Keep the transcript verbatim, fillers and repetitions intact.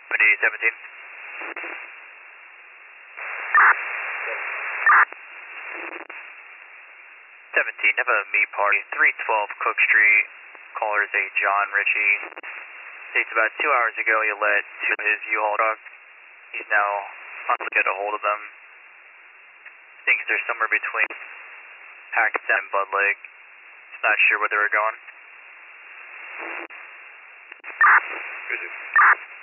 Windy seventeen. seventeen, have a meat party, three twelve Cook Street. Caller is a John Ritchie. States about two hours ago you let to his U-Haul truck. He's now unable to get a hold of them. Thinks they're somewhere between Paxton and Bud Lake. He's not sure where they were going. Good.